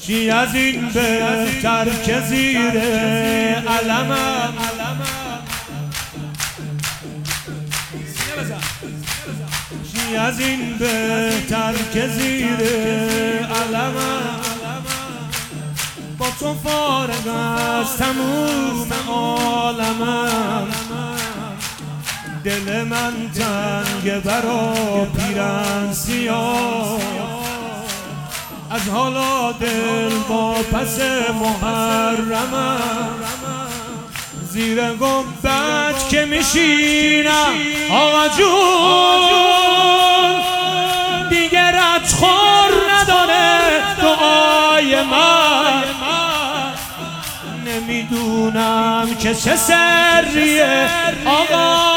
چی از این بهتر که زیر علمم چی از این بهتر که زیر علمم با تو فارغ از تموم عالمم دل من تنگ برا پیرن سیاه از حالا دل با پس محرمم زیر گنبد که میشینم آقا جون دیگه ردخور نداره دعای من نمیدونم که چه سریه آقا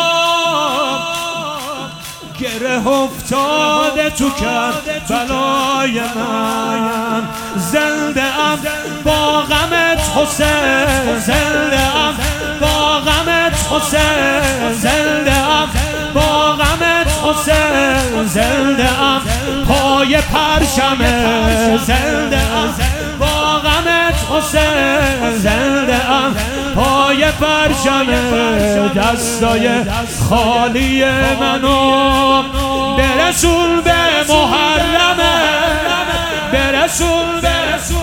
گره افتاده تو کربلای من زنده ام با غمت حسین زنده ام با غمت حسین زنده ام با غمت حسین زنده ام پای پرچمه زنده ام با غمت حسین زنده ام پای پرچمه دستای خالی منو برسون به محرمه برسون به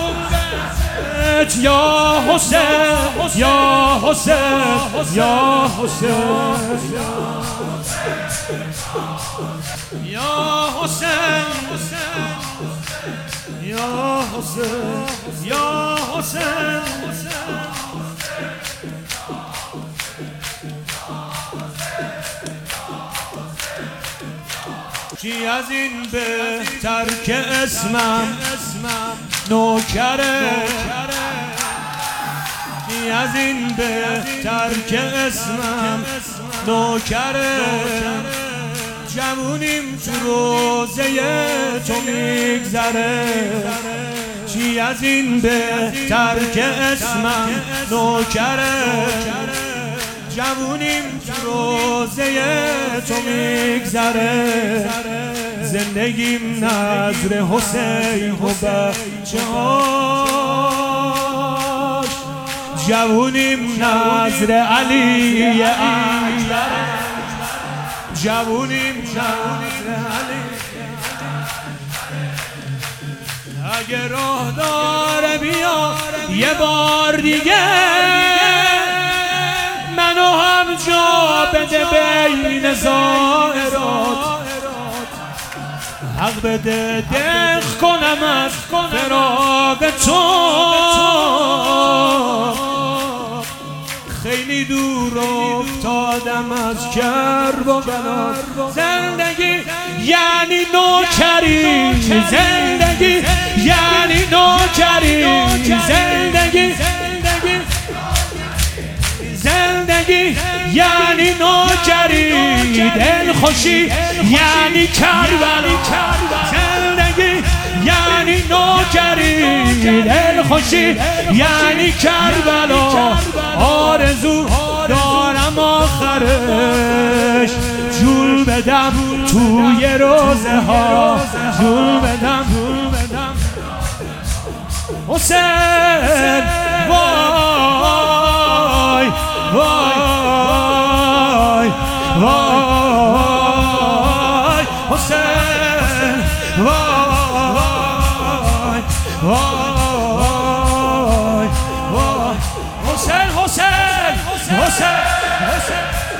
یا حسین یا حسین یا حسین یا حسین یا حسین یا حسین چی از این بهتر که اسمم نوکره چی از این بهتر که اسمم نوکره جوونیم تو روزه تو میگذره چی از این بهتر که اسمم نوکره جوونیم تو روزه تو میگذره زندگیم نظر حسین و بچه هاش جوونیم نظر علی اکبر جوونیم نظر علی اگه راه داره بیا یه بار دیگه منو هم جا بده بین زائرات حق بده دق کنم از فراق تو خیلی دور افتادم از کرب و بلا زندگی یعنی نوکری زندگی یعنی نوکری زندگی زندگی یعنی نوکری دل خوشی یعنی کربلا زندگی یعنی نوکری دل خوشی یعنی کربلا آرزو دارم آخرش جول بدم توی روزه ها جول بدم حسین وای وای وای حسین وای وای وای حسین حسین حسین حسین